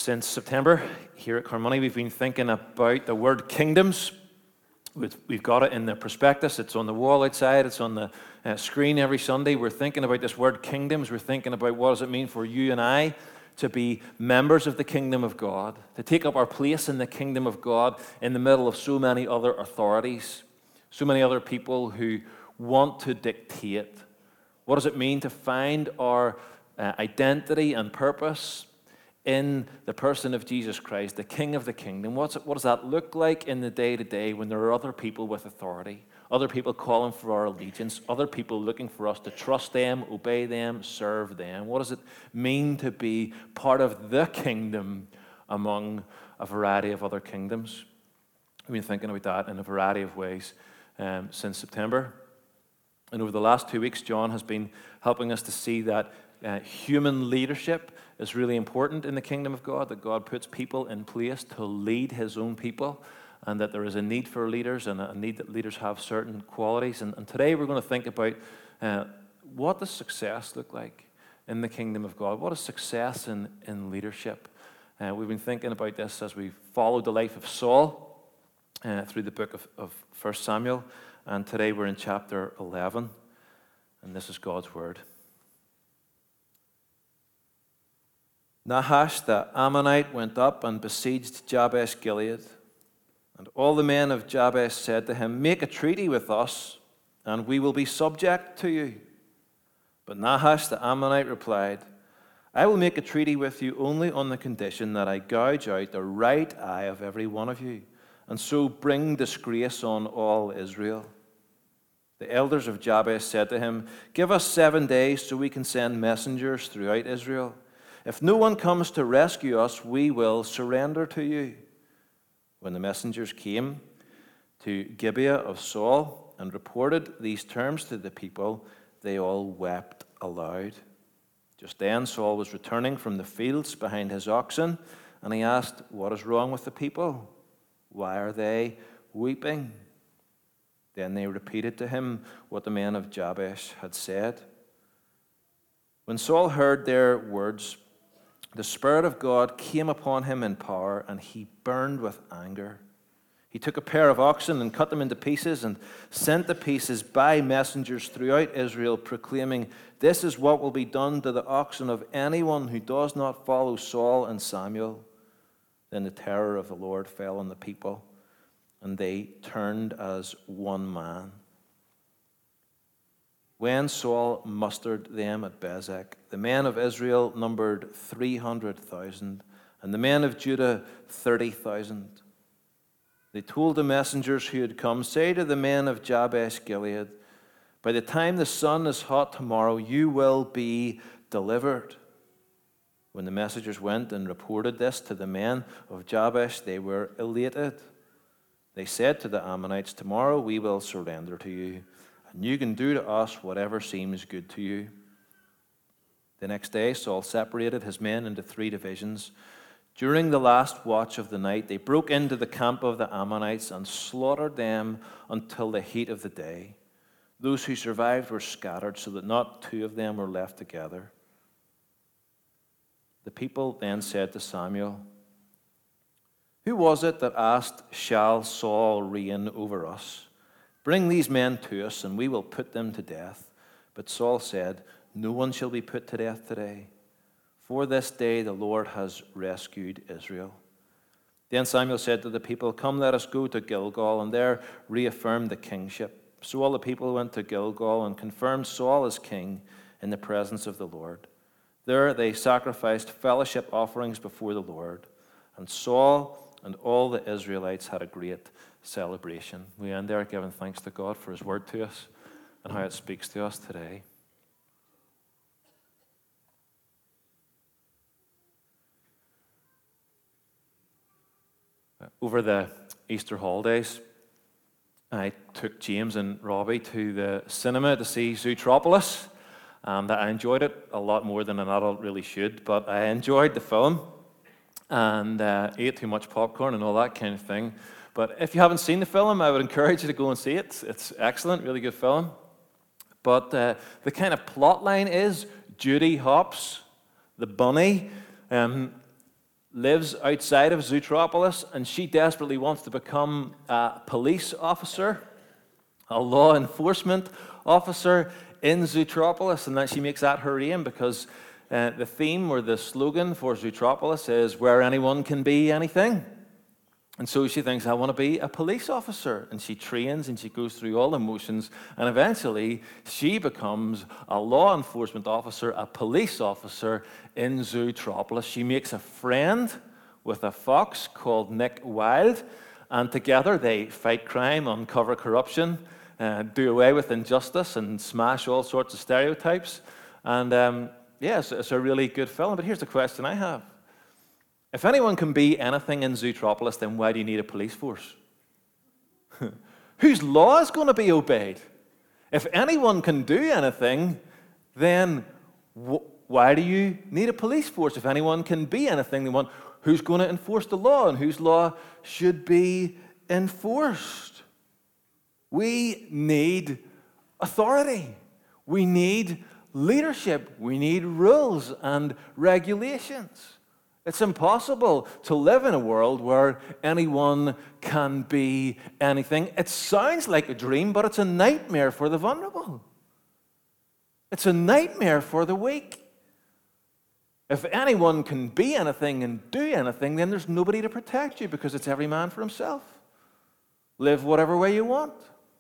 Since September, here at Carmoney, we've been thinking about the word kingdoms. We've got it in the prospectus. It's on the wall outside. It's on the screen every Sunday. We're thinking about this word kingdoms. We're thinking about what does it mean for you and I to be members of the kingdom of God, to take up our place in the kingdom of God in the middle of so many other authorities, so many other people who want to dictate. What does it mean to find our identity and purpose in the person of Jesus Christ, the King of the kingdom? What does that look like in the day-to-day when there are other people with authority, other people calling for our allegiance, other people looking for us to trust them, obey them, serve them? What does it mean to be part of the kingdom among a variety of other kingdoms? We've been thinking about that in a variety of ways since September. And over the last 2 weeks, John has been helping us to see that human leadership is really important in the kingdom of God, that God puts people in place to lead his own people, and that there is a need for leaders and a need that leaders have certain qualities. And today we're going to think about what does success look like in the kingdom of God? What is success in leadership? We've been thinking about this as we followed the life of Saul through the book of 1 Samuel, and today we're in chapter 11, and this is God's word. Nahash the Ammonite went up and besieged Jabesh Gilead. And all the men of Jabesh said to him, "Make a treaty with us, and we will be subject to you." But Nahash the Ammonite replied, "I will make a treaty with you only on the condition that I gouge out the right eye of every one of you, and so bring disgrace on all Israel." The elders of Jabesh said to him, "Give us 7 days so we can send messengers throughout Israel. If no one comes to rescue us, we will surrender to you." When the messengers came to Gibeah of Saul and reported these terms to the people, they all wept aloud. Just then Saul was returning from the fields behind his oxen, and he asked, "What is wrong with the people? Why are they weeping?" Then they repeated to him what the men of Jabesh had said. When Saul heard their words, the Spirit of God came upon him in power, and he burned with anger. He took a pair of oxen and cut them into pieces and sent the pieces by messengers throughout Israel, proclaiming, "This is what will be done to the oxen of anyone who does not follow Saul and Samuel." Then the terror of the Lord fell on the people, and they turned as one man. When Saul mustered them at Bezek, the men of Israel numbered 300,000, and the men of Judah 30,000. They told the messengers who had come, "Say to the men of Jabesh Gilead, by the time the sun is hot tomorrow, you will be delivered." When the messengers went and reported this to the men of Jabesh, they were elated. They said to the Ammonites, "Tomorrow we will surrender to you, and you can do to us whatever seems good to you." The next day, Saul separated his men into 3 divisions. During the last watch of the night, they broke into the camp of the Ammonites and slaughtered them until the heat of the day. Those who survived were scattered, so that not 2 of them were left together. The people then said to Samuel, "Who was it that asked, 'Shall Saul reign over us?' Bring these men to us, and we will put them to death." But Saul said, "No one shall be put to death today, for this day the Lord has rescued Israel." Then Samuel said to the people, "Come, let us go to Gilgal, and there reaffirm the kingship." So all the people went to Gilgal and confirmed Saul as king in the presence of the Lord. There they sacrificed fellowship offerings before the Lord, and Saul and all the Israelites had a great celebration. We end there giving thanks to God for his word to us and how it speaks to us today. Over the Easter holidays, I took James and Robbie to the cinema to see Zootropolis, and I enjoyed it a lot more than an adult really should, but I enjoyed the film and ate too much popcorn and all that kind of thing. But if you haven't seen the film, I would encourage you to go and see it. It's excellent, really good film. But the kind of plot line is Judy Hopps, the bunny, lives outside of Zootropolis, and she desperately wants to become a police officer, a law enforcement officer in Zootropolis, and that she makes that her aim because the theme or the slogan for Zootropolis is where anyone can be anything. And so she thinks, I want to be a police officer. And she trains and she goes through all the motions. And eventually, she becomes a law enforcement officer, a police officer in Zootropolis. She makes a friend with a fox called Nick Wilde. And together, they fight crime, uncover corruption, do away with injustice, and smash all sorts of stereotypes. And it's a really good film. But here's the question I have. If anyone can be anything in Zootropolis, then why do you need a police force? Whose law is going to be obeyed? If anyone can do anything, then why do you need a police force? If anyone can be anything, then who's going to enforce the law and whose law should be enforced? We need authority. We need leadership. We need rules and regulations. It's impossible to live in a world where anyone can be anything. It sounds like a dream, but it's a nightmare for the vulnerable. It's a nightmare for the weak. If anyone can be anything and do anything, then there's nobody to protect you because it's every man for himself. Live whatever way you want.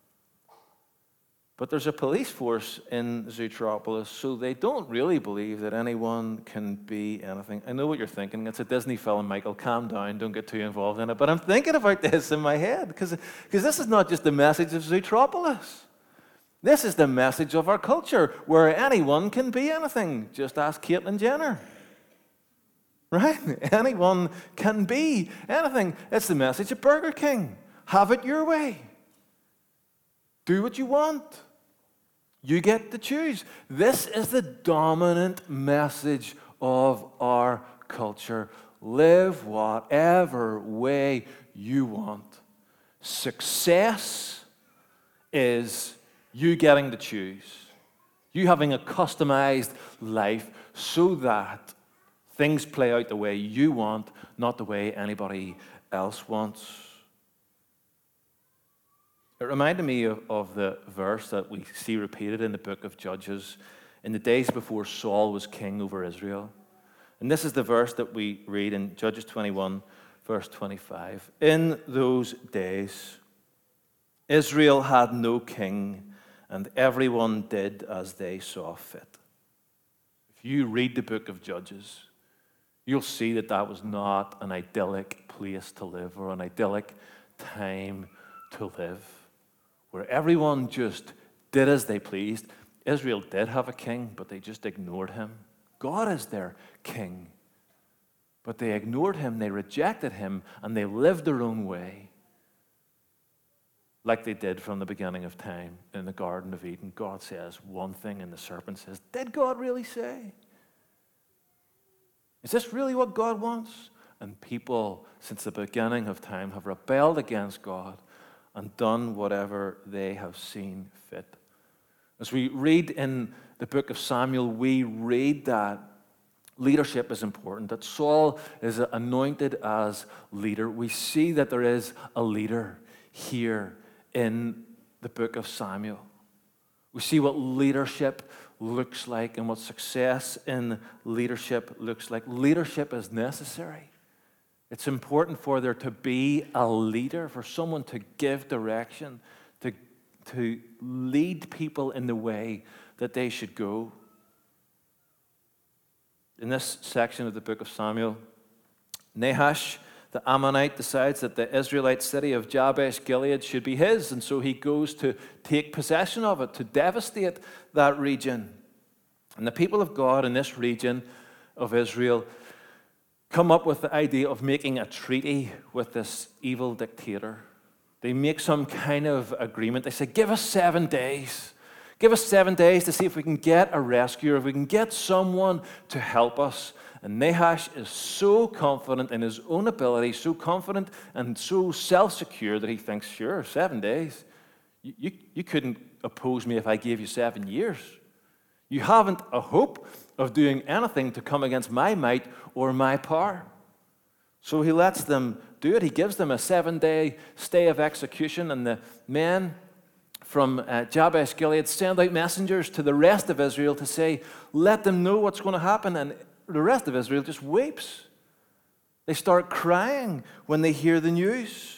But there's a police force in Zootropolis, so they don't really believe that anyone can be anything. I know what you're thinking. It's a Disney film, Michael. Calm down. Don't get too involved in it. But I'm thinking about this in my head, because this is not just the message of Zootropolis. This is the message of our culture, where anyone can be anything. Just ask Caitlyn Jenner. Right? Anyone can be anything. It's the message of Burger King. Have it your way. Do what you want. You get to choose. This is the dominant message of our culture. Live whatever way you want. Success is you getting to choose. You having a customized life so that things play out the way you want, not the way anybody else wants. It reminded me of the verse that we see repeated in the book of Judges in the days before Saul was king over Israel. And this is the verse that we read in Judges 21, verse 25. In those days, Israel had no king, and everyone did as they saw fit. If you read the book of Judges, you'll see that that was not an idyllic place to live or an idyllic time to live, where everyone just did as they pleased. Israel did have a king, but they just ignored him. God is their king, but they ignored him, they rejected him, and they lived their own way, like they did from the beginning of time in the Garden of Eden. God says one thing, and the serpent says, did God really say? Is this really what God wants? And people, since the beginning of time, have rebelled against God and done whatever they have seen fit. As we read in the book of Samuel, we read that leadership is important, that Saul is anointed as leader. We see that there is a leader here in the book of Samuel. We see what leadership looks like and what success in leadership looks like. Leadership is necessary. It's important for there to be a leader, for someone to give direction, to lead people in the way that they should go. In this section of the book of Samuel, Nahash, the Ammonite, decides that the Israelite city of Jabesh Gilead should be his, and so he goes to take possession of it, to devastate that region. And the people of God in this region of Israel come up with the idea of making a treaty with this evil dictator. They make some kind of agreement. They say, give us 7 days. Give us 7 days to see if we can get a rescuer, if we can get someone to help us. And Nahash is so confident in his own ability, so confident and so self-secure that he thinks, sure, 7 days. You couldn't oppose me if I gave you 7 years. You haven't a hope of doing anything to come against my might or my power. So he lets them do it. He gives them a 7-day stay of execution, and the men from Jabesh Gilead send out messengers to the rest of Israel to say, let them know what's going to happen. And the rest of Israel just weeps. They start crying when they hear the news.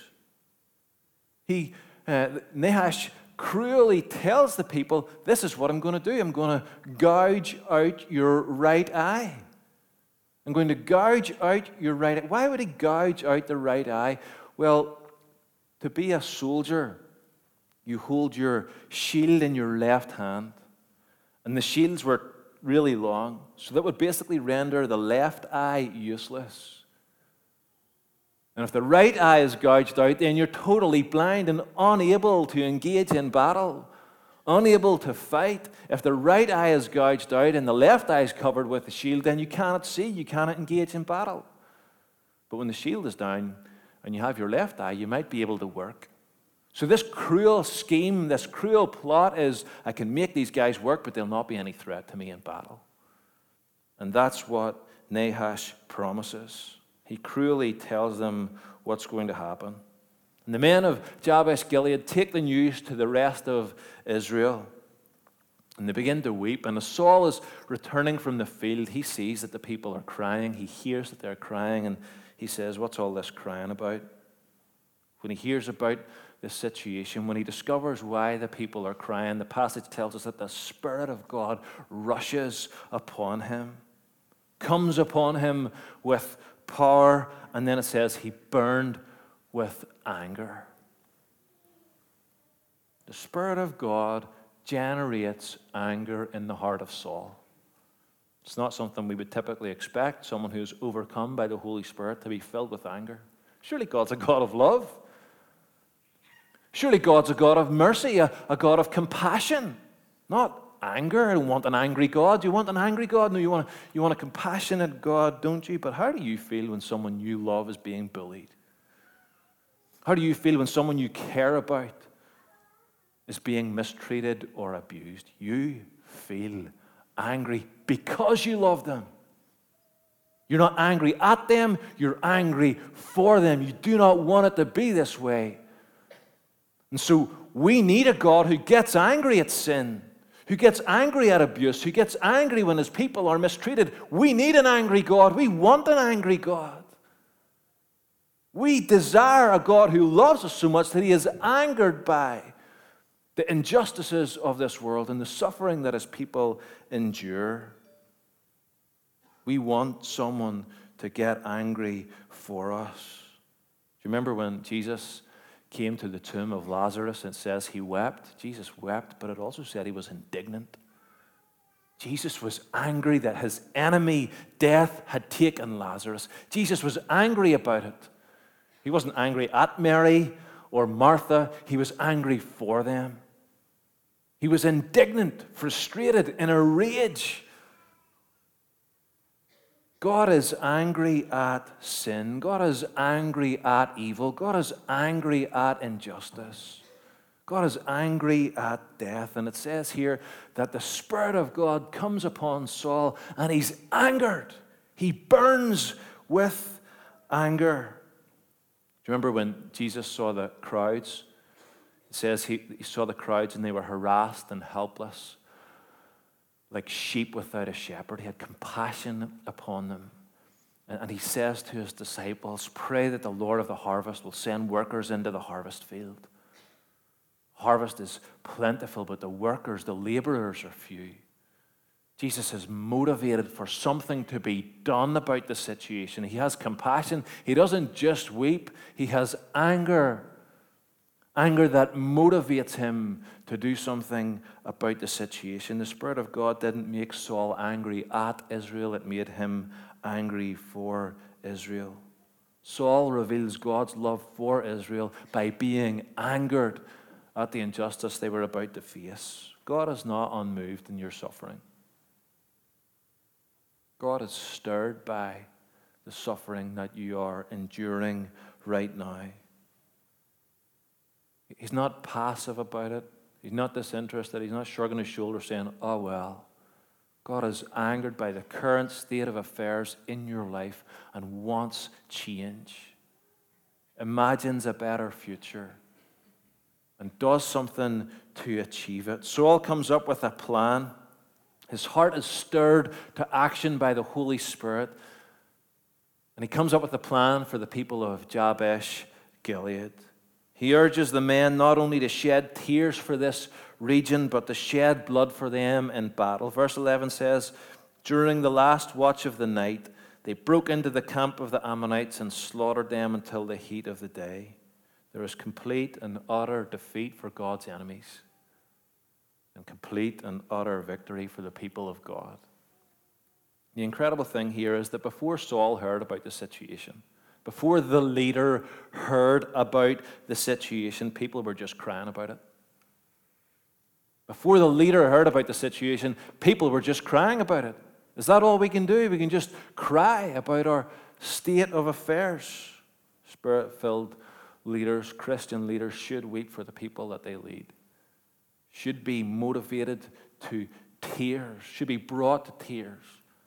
Nahash cruelly tells the people, this is what I'm going to do. I'm going to gouge out your right eye. I'm going to gouge out your right eye. Why would he gouge out the right eye? Well, to be a soldier, you hold your shield in your left hand, and the shields were really long, so that would basically render the left eye useless. And if the right eye is gouged out, then you're totally blind and unable to engage in battle, unable to fight. If the right eye is gouged out and the left eye is covered with the shield, then you cannot see, you cannot engage in battle. But when the shield is down and you have your left eye, you might be able to work. So this cruel scheme, this cruel plot is, I can make these guys work, but they'll not be any threat to me in battle. And that's what Nahash promises. He cruelly tells them what's going to happen. And the men of Jabesh Gilead take the news to the rest of Israel. And they begin to weep. And as Saul is returning from the field, he sees that the people are crying. He hears that they're crying. And he says, what's all this crying about? When he hears about the situation, when he discovers why the people are crying, the passage tells us that the Spirit of God rushes upon him, comes upon him with power, and then it says he burned with anger. The Spirit of God generates anger in the heart of Saul. It's not something we would typically expect someone who's overcome by the Holy Spirit to be filled with anger. Surely God's a God of love. Surely God's a God of mercy, a God of compassion, not anger. I don't want an angry God. Do you want an angry God? No, you want a compassionate God, don't you? But how do you feel when someone you love is being bullied? How do you feel when someone you care about is being mistreated or abused? You feel angry because you love them. You're not angry at them, you're angry for them. You do not want it to be this way. And so we need a God who gets angry at sin, who gets angry at abuse, who gets angry when his people are mistreated. We need an angry God. We want an angry God. We desire a God who loves us so much that he is angered by the injustices of this world and the suffering that his people endure. We want someone to get angry for us. Do you remember when Jesus came to the tomb of Lazarus? It says he wept. Jesus wept, but it also said he was indignant. Jesus was angry that his enemy, death, had taken Lazarus. Jesus was angry about it. He wasn't angry at Mary or Martha. He was angry for them. He was indignant, frustrated, in a rage. God is angry at sin. God is angry at evil. God is angry at injustice. God is angry at death. And it says here that the Spirit of God comes upon Saul and he's angered. He burns with anger. Do you remember when Jesus saw the crowds? It says he saw the crowds and they were harassed and helpless, like sheep without a shepherd. He had compassion upon them. And he says to his disciples, pray that the Lord of the harvest will send workers into the harvest field. Harvest is plentiful, but the workers, the laborers are few. Jesus is motivated for something to be done about the situation. He has compassion. He doesn't just weep. He has anger. Anger that motivates him to do something about the situation. The Spirit of God didn't make Saul angry at Israel. It made him angry for Israel. Saul reveals God's love for Israel by being angered at the injustice they were about to face. God is not unmoved in your suffering. God is stirred by the suffering that you are enduring right now. He's not passive about it. He's not disinterested. He's not shrugging his shoulders saying, oh, well. God is angered by the current state of affairs in your life and wants change, imagines a better future, and does something to achieve it. Saul comes up with a plan. His heart is stirred to action by the Holy Spirit. And he comes up with a plan for the people of Jabesh Gilead. He urges the men not only to shed tears for this region, but to shed blood for them in battle. Verse 11 says, during the last watch of the night, they broke into the camp of the Ammonites and slaughtered them until the heat of the day. There is complete and utter defeat for God's enemies, and complete and utter victory for the people of God. The incredible thing here is that before Saul heard about the situation, before the leader heard about the situation, people were just crying about it. Before the leader heard about the situation, people were just crying about it. Is that all we can do? We can just cry about our state of affairs. Spirit-filled leaders, Christian leaders, should weep for the people that they lead, should be motivated to tears, should be brought to tears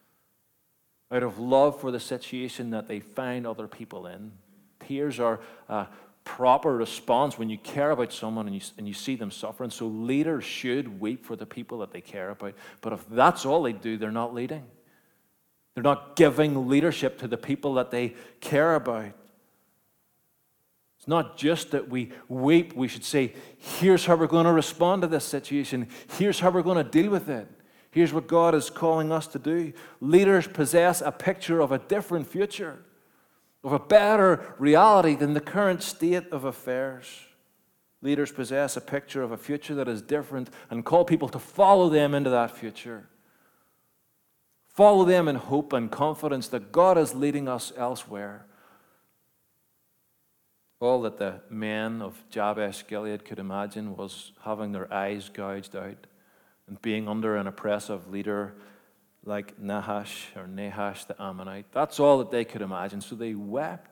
out of love for the situation that they find other people in. Tears are a proper response when you care about someone and you see them suffering. So leaders should weep for the people that they care about. But if that's all they do, they're not leading. They're not giving leadership to the people that they care about. It's not just that we weep. We should say, here's how we're going to respond to this situation. Here's how we're going to deal with it. Here's what God is calling us to do. Leaders possess a picture of a different future, of a better reality than the current state of affairs. Leaders possess a picture of a future that is different and call people to follow them into that future. Follow them in hope and confidence that God is leading us elsewhere. All that the men of Jabesh Gilead could imagine was having their eyes gouged out and being under an oppressive leader like Nahash the Ammonite. That's all that they could imagine, so they wept.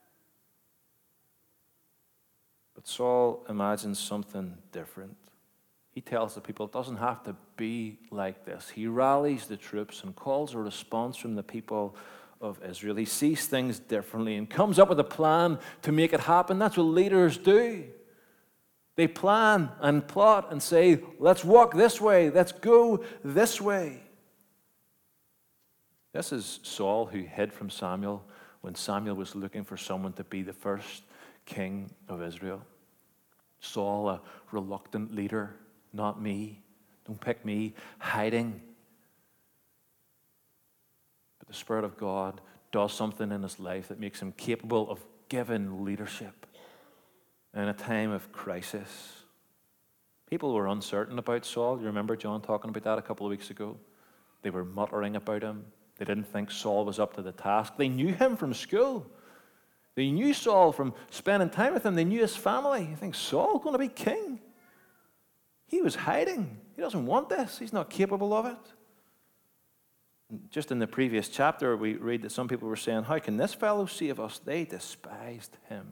But Saul imagines something different. He tells the people it doesn't have to be like this. He rallies the troops and calls a response from the people of Israel. He sees things differently and comes up with a plan to make it happen. That's what leaders do. They plan and plot and say, let's walk this way, let's go this way. This is Saul, who hid from Samuel when Samuel was looking for someone to be the first king of Israel. Saul, a reluctant leader, not me. Don't pick me, hiding. But the Spirit of God does something in his life that makes him capable of giving leadership in a time of crisis. People were uncertain about Saul. You remember John talking about that a couple of weeks ago? They were muttering about him. They didn't think Saul was up to the task. They knew him from school. They knew Saul from spending time with him. They knew his family. You think, Saul's going to be king? He was hiding. He doesn't want this. He's not capable of it. Just in the previous chapter, we read that some people were saying, how can this fellow save us? They despised him.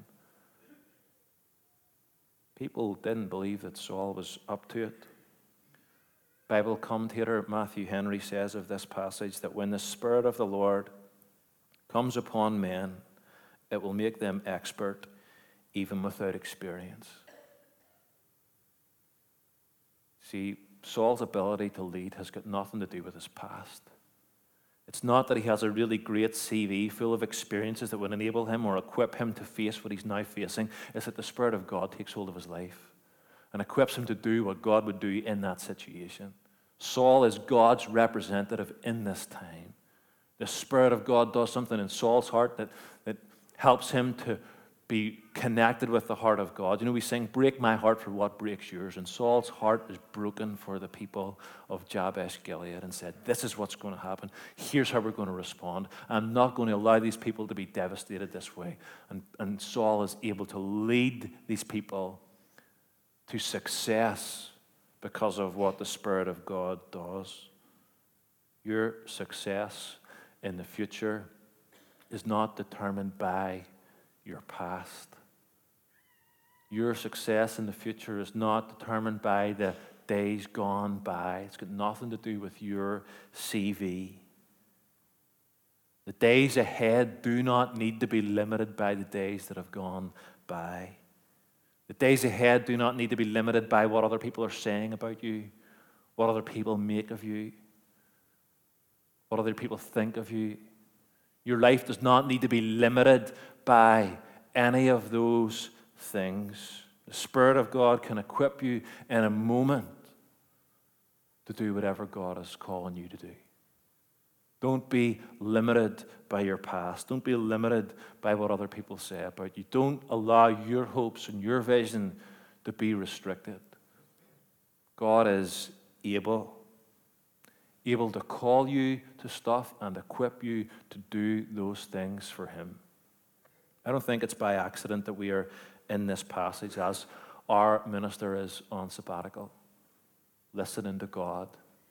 People didn't believe that Saul was up to it. Bible commentator Matthew Henry says of this passage that when the Spirit of the Lord comes upon men, it will make them expert even without experience. See, Saul's ability to lead has got nothing to do with his past. It's not that he has a really great CV full of experiences that would enable him or equip him to face what he's now facing. It's that the Spirit of God takes hold of his life and equips him to do what God would do in that situation. Saul is God's representative in this time. The Spirit of God does something in Saul's heart that helps him to be connected with the heart of God. You know, we sing, break my heart for what breaks yours. And Saul's heart is broken for the people of Jabesh Gilead and said, this is what's going to happen. Here's how we're going to respond. I'm not going to allow these people to be devastated this way. And Saul is able to lead these people to success because of what the Spirit of God does. Your success in the future is not determined by your past. Your success in the future is not determined by the days gone by. It's got nothing to do with your CV. The days ahead do not need to be limited by the days that have gone by. The days ahead do not need to be limited by what other people are saying about you, what other people make of you, what other people think of you. Your life does not need to be limited by any of those things. The Spirit of God can equip you in a moment to do whatever God is calling you to do. Don't be limited by your past. Don't be limited by what other people say about you. Don't allow your hopes and your vision to be restricted. God is able to call you to stuff and equip you to do those things for Him. I don't think it's by accident that we are in this passage as our minister is on sabbatical, listening to God,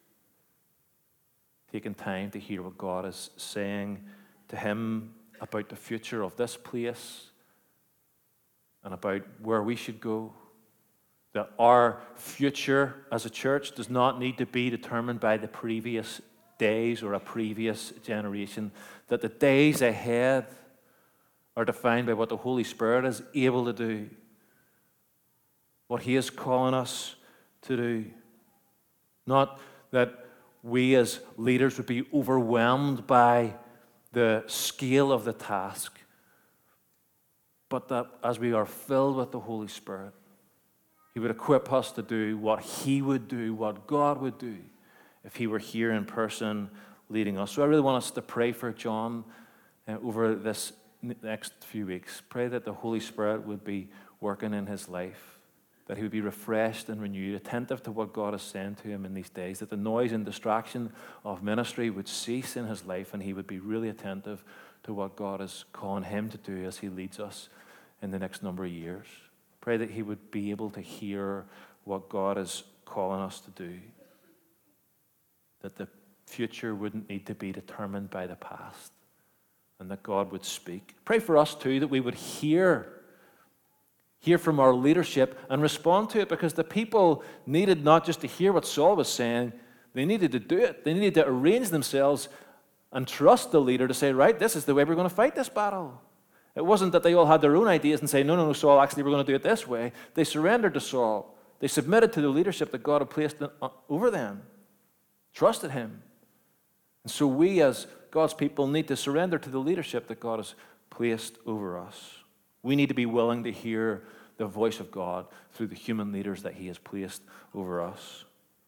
taking time to hear what God is saying to him about the future of this place and about where we should go. That our future as a church does not need to be determined by the previous days or a previous generation. That the days ahead are defined by what the Holy Spirit is able to do, what He is calling us to do. Not that we as leaders would be overwhelmed by the scale of the task, but that as we are filled with the Holy Spirit, He would equip us to do what He would do, what God would do, if He were here in person leading us. So I really want us to pray for John over this next few weeks. Pray that the Holy Spirit would be working in his life, that he would be refreshed and renewed, attentive to what God is saying to him in these days, that the noise and distraction of ministry would cease in his life, and he would be really attentive to what God is calling him to do as he leads us in the next number of years. Pray that he would be able to hear what God is calling us to do, that the future wouldn't need to be determined by the past, and that God would speak. Pray for us too, that we would hear from our leadership and respond to it, because the people needed not just to hear what Saul was saying, they needed to do it. They needed to arrange themselves and trust the leader to say, right, this is the way we're going to fight this battle. It wasn't that they all had their own ideas and say, no, Saul, actually we're going to do it this way. They surrendered to Saul. They submitted to the leadership that God had placed over them, trusted him. And so we as God's people need to surrender to the leadership that God has placed over us. We need to be willing to hear the voice of God through the human leaders that he has placed over us.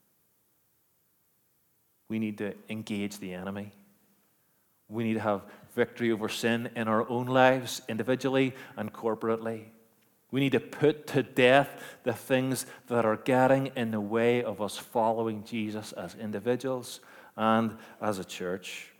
We need to engage the enemy. We need to have victory over sin in our own lives, individually and corporately. We need to put to death the things that are getting in the way of us following Jesus as individuals and as a church.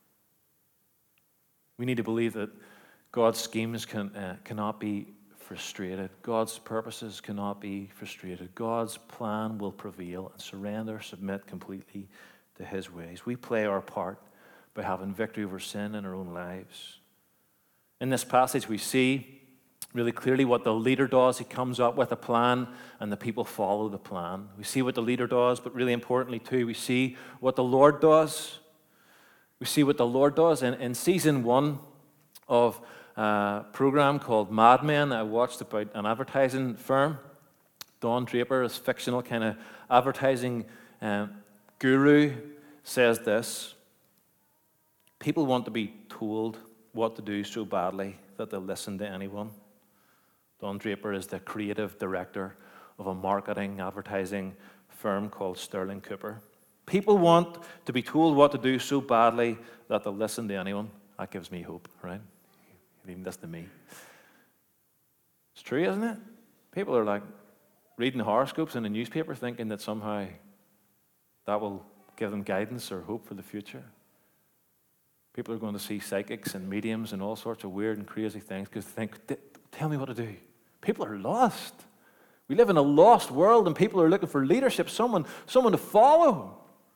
We need to believe that God's schemes cannot be frustrated. God's purposes cannot be frustrated. God's plan will prevail, and submit completely to his ways. We play our part by having victory over sin in our own lives. In this passage, we see really clearly what the leader does. He comes up with a plan, and the people follow the plan. We see what the leader does, but really importantly too, we see what the Lord does. We see what the Lord does. In season 1 of a program called Mad Men, I watched about an advertising firm. Don Draper, this fictional kind of advertising guru, says this: people want to be told what to do so badly that they'll listen to anyone. Don Draper is the creative director of a marketing advertising firm called Sterling Cooper. People want to be told what to do so badly that they'll listen to anyone. That gives me hope, right? You even listen to me. It's true, isn't it? People are like reading horoscopes in the newspaper thinking that somehow that will give them guidance or hope for the future. People are going to see psychics and mediums and all sorts of weird and crazy things because they think, tell me what to do. People are lost. We live in a lost world, and people are looking for leadership, someone to follow.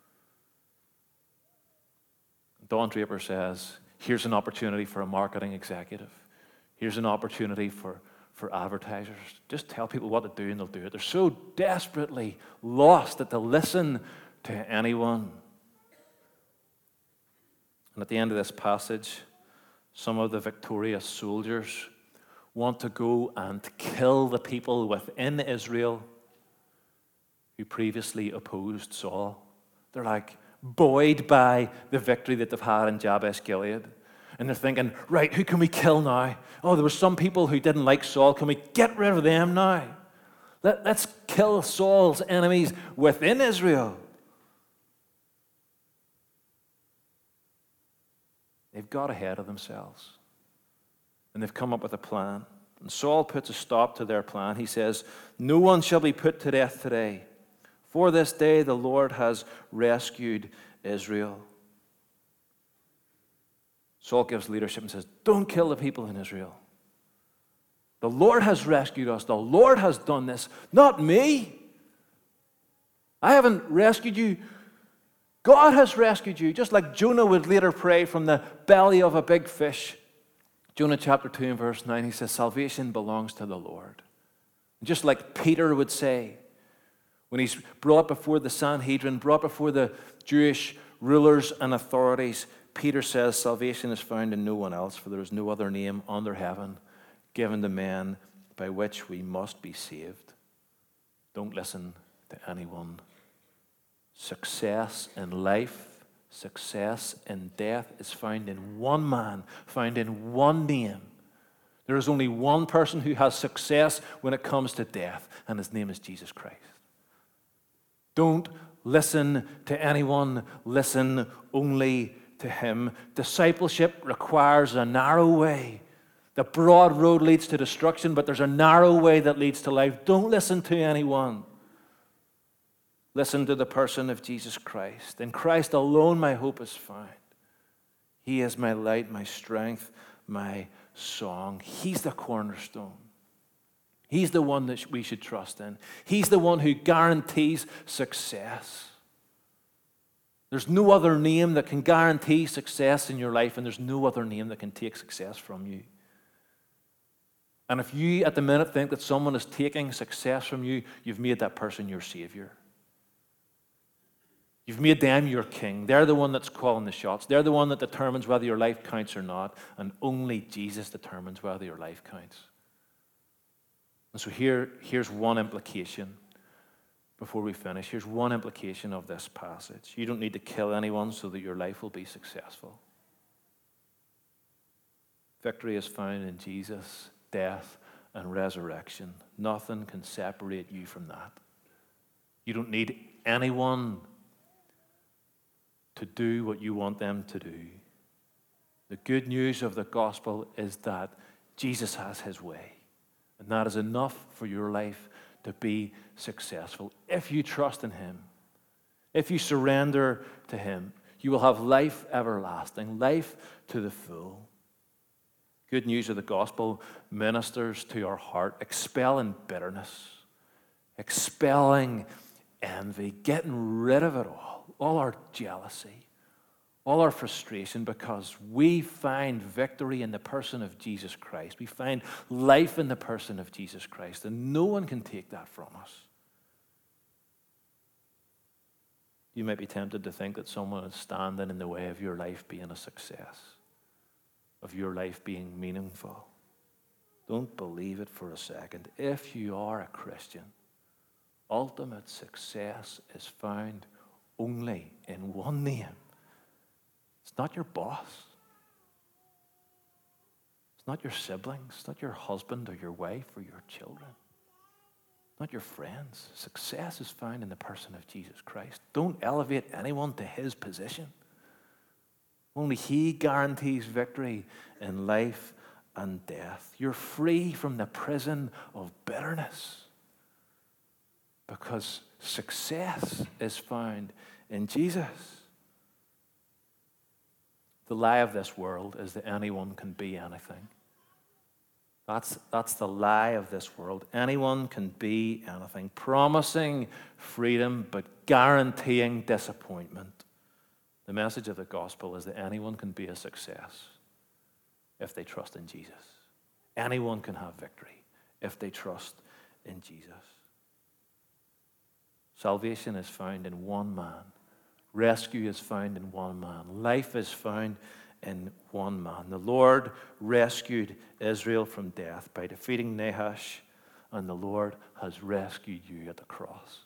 Don Draper says, here's an opportunity for a marketing executive. Here's an opportunity for for advertisers. Just tell people what to do and they'll do it. They're so desperately lost that they'll listen to anyone. And at the end of this passage, some of the victorious soldiers want to go and kill the people within Israel who previously opposed Saul. They're like buoyed by the victory that they've had in Jabesh Gilead. And they're thinking, right, who can we kill now? Oh, there were some people who didn't like Saul. Can we get rid of them now? Let's kill Saul's enemies within Israel. They've got ahead of themselves. And they've come up with a plan. And Saul puts a stop to their plan. He says, no one shall be put to death today. For this day the Lord has rescued Israel. Saul gives leadership and says, don't kill the people in Israel. The Lord has rescued us. The Lord has done this, not me. I haven't rescued you. God has rescued you, just like Jonah would later pray from the belly of a big fish. Jonah chapter 2 and verse 9, he says, salvation belongs to the Lord. And just like Peter would say, when he's brought before the Sanhedrin, brought before the Jewish rulers and authorities, Peter says, salvation is found in no one else, for there is no other name under heaven given to men by which we must be saved. Don't listen to anyone. Success in life, success in death is found in one man, found in one name. There is only one person who has success when it comes to death, and his name is Jesus Christ. Don't listen to anyone, listen only to him. Discipleship requires a narrow way. The broad road leads to destruction, but there's a narrow way that leads to life. Don't listen to anyone. Listen to the person of Jesus Christ. In Christ alone my hope is found. He is my light, my strength, my song. He's the cornerstone. He's the one that we should trust in. He's the one who guarantees success. There's no other name that can guarantee success in your life, and there's no other name that can take success from you. And if you at the minute think that someone is taking success from you, you've made that person your savior. You've made them your king. They're the one that's calling the shots. They're the one that determines whether your life counts or not, and only Jesus determines whether your life counts. And so here's one implication before we finish. Here's one implication of this passage. You don't need to kill anyone so that your life will be successful. Victory is found in Jesus, death, and resurrection. Nothing can separate you from that. You don't need anyone to do what you want them to do. The good news of the gospel is that Jesus has his way. And that is enough for your life to be successful. If you trust in him, if you surrender to him, you will have life everlasting, life to the full. Good news of the gospel ministers to our heart, expelling bitterness, expelling envy, getting rid of it all our jealousy, all our frustration, because we find victory in the person of Jesus Christ. We find life in the person of Jesus Christ, and no one can take that from us. You might be tempted to think that someone is standing in the way of your life being a success, of your life being meaningful. Don't believe it for a second. If you are a Christian, ultimate success is found only in one name. It's not your boss. It's not your siblings. It's not your husband or your wife or your children. It's not your friends. Success is found in the person of Jesus Christ. Don't elevate anyone to his position. Only he guarantees victory in life and death. You're free from the prison of bitterness because success is found in Jesus. The lie of this world is that anyone can be anything. That's the lie of this world. Anyone can be anything, promising freedom but guaranteeing disappointment. The message of the gospel is that anyone can be a success if they trust in Jesus. Anyone can have victory. if they trust in Jesus. Salvation is found in one man. Rescue is found in one man. Life is found in one man. The Lord rescued Israel from death by defeating Nahash, and the Lord has rescued you at the cross.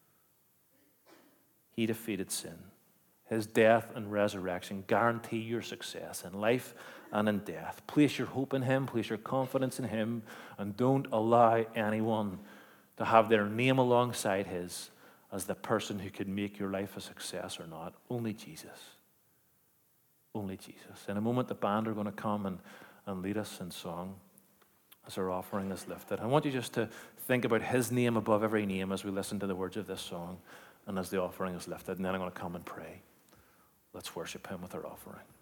He defeated sin. His death and resurrection guarantee your success in life and in death. Place your hope in Him, place your confidence in Him, and don't allow anyone to have their name alongside His as the person who could make your life a success or not. Only Jesus. Only Jesus. In a moment, the band are going to come and lead us in song as our offering is lifted. I want you just to think about His name above every name as we listen to the words of this song and as the offering is lifted. And then I'm going to come and pray. Let's worship Him with our offering.